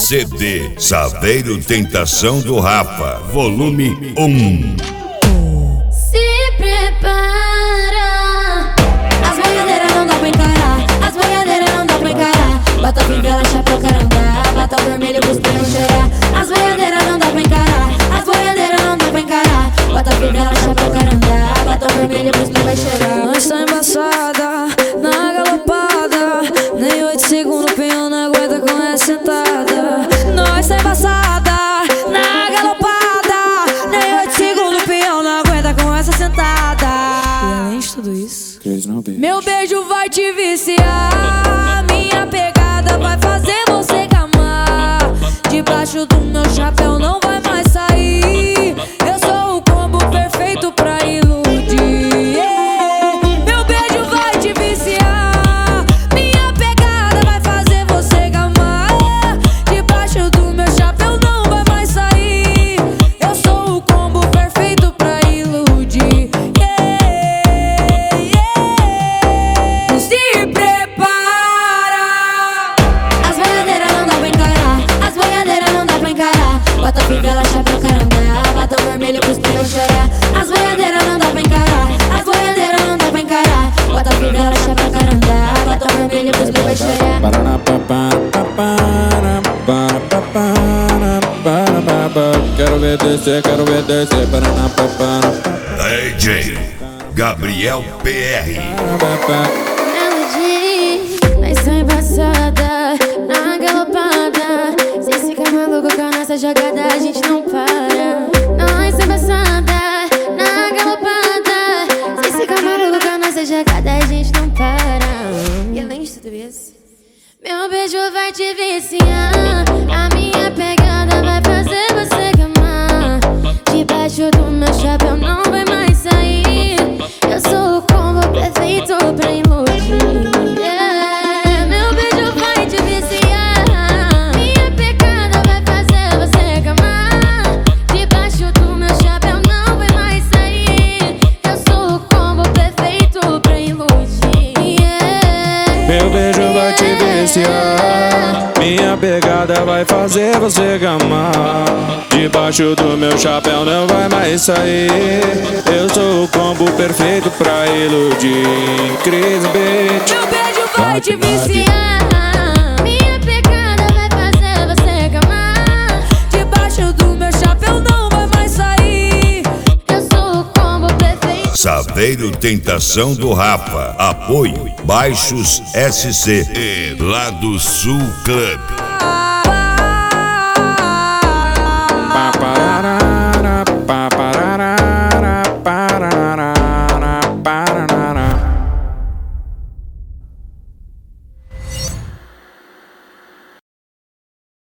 CD Saveiro Tentação do Rafa, volume 1. Se prepara, as boiadeiras não dá pra encarar, as boiadeiras não dá pra encarar. Bota fivela, chapéu, carandá, bota vermelho, cuspir e cheirar. As boiadeiras não dá pra encarar, as boiadeiras não dá pra encarar. Bota fivela, chapéu, carandá, bota vermelho, cuspir e cheirar. Nós tá embaçada, na galopada, nem 8 segundos o peão não aguenta com essa sentada. Nós tá embaçada, na galopada, nem 8 segundos o peão não aguenta com essa sentada. E além de tudo isso, meu beijo vai te viciar, minha pegada vai fazer você gamar. Debaixo do meu chapéu não vai mais sair, eu sou o combo perfeito pra iludir. Meu beijo vai te viciar, minha pegada vai fazer você gamar. Debaixo do meu chapéu não vai mais sair, eu sou o combo perfeito pra iludir. Se prepara, as boiadeiras não dá pra encarar, as boiadeiras não dá pra encarar. Bota fivela, chapéu, carandá, bota vermelho, cuspir e chorar. As boiadeiras não dá pra encarar, as boiadeiras não dá pra encarar. Bota fivela, chapéu, carandá, bota vermelho, cuspir e chorar. Quero ver descer, DJ Gabriel PR. Melody, nós tá embaçada, na galopada. Se ficar maluco com a nossa jogada, a gente não para. Nós tá embaçada, na galopada. Se ficar maluco com a nossa jogada, a gente não para. E além de tudo isso, meu beijo vai te viciar, a minha pegada vai fazer você gamar. Debaixo do meu chapéu não vai mais sair, eu sou o combo perfeito pra iludir. Meu beijo vai te viciar, minha pegada vai fazer você gamar. Debaixo do meu chapéu não vai mais sair, eu sou o combo perfeito pra iludir. Meu beijo vai te viciar, minha pegada vai fazer você gamar. Debaixo do meu chapéu não vai mais sair, eu sou o combo perfeito pra iludir. Cris Beat. Meu beijo vai te viciar, minha pegada vai fazer você gamar. debaixo do meu chapéu não vai mais sair, Eu sou o combo perfeito. Saveiro Tentação do Rafa. Apoio Baixos SC e Lado Sul Club.